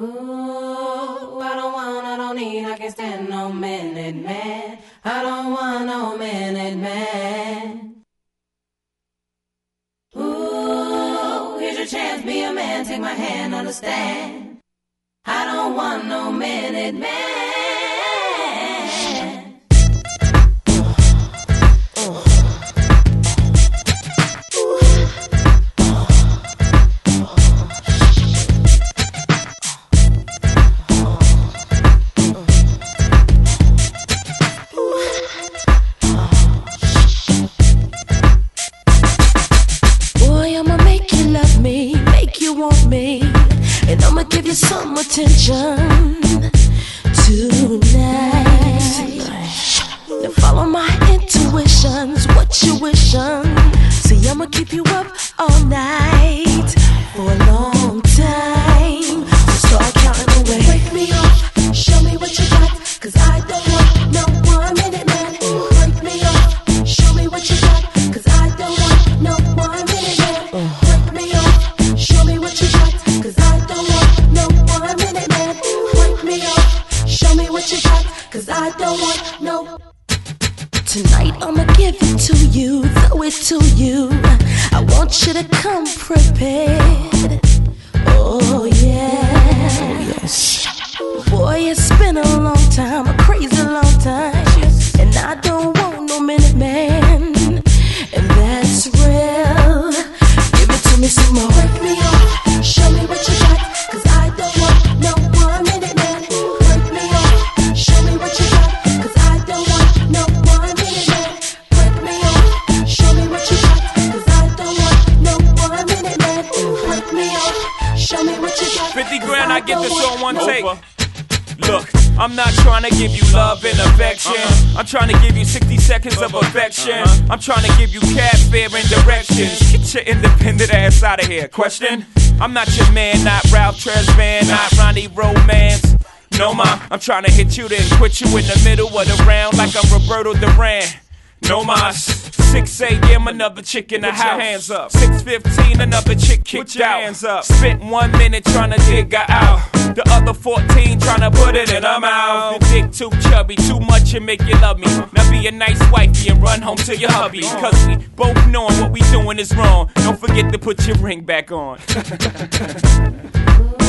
Ooh, I don't want, I don't need, I can't stand no minute man. I don't want no minute man. Ooh, here's your chance, be a man, take my hand, understand. I don't want no minute man. And I'ma give you some attention tonight. Now follow my intuitions, what you wishin'. See, I'ma keep you up all night for a long time. So start counting away. Wake me up, show me what you got, 'cause I don't want no 1 minute man. Wake me up, show me what you got, 'cause I don't want no 1 minute man. Wake me up, show me what you got, 'cause I don't want no 1 minute man. Wake me up, show me what you got, 'cause I don't want no. Tonight I'ma give it to you, throw it to you. I want you to come prepared. Oh yeah, oh, yes. Boy, it's been a long time, a crazy long time, and I don't want no minute man, and that's real. Give it to me some more. Wake me up, show me what you got, 'cause I don't want no 1 minute man. Wake me up, show me what you got, 'cause I don't want no 1 minute man. Wake me up, show me what you got, 'cause I don't want no 1 minute man. Wake me up, show me what you got. 50 grand, I get this on one take. Look, I'm not trying to give you love and affection. I'm trying to give you 60 seconds of affection. I'm trying to give you cab fare and directions. Get your independent ass out of here. Question? I'm not your man, not Ralph Tresvant, not Ronnie Romance. No, ma, I'm trying to hit you then quit you in the middle of the round like I'm Roberto Duran. No mas. 6 a.m. another chick in the house. Hands up. 6:15 another chick kicked out. Hands up. Spent 1 minute trying to dig her out. The other 14 trying to put it in her mouth. The dick too chubby, too much and make you love me. Now be a nice wifey and run home to your hubby. 'Cause we both knowing what we doing is wrong. Don't forget to put your ring back on.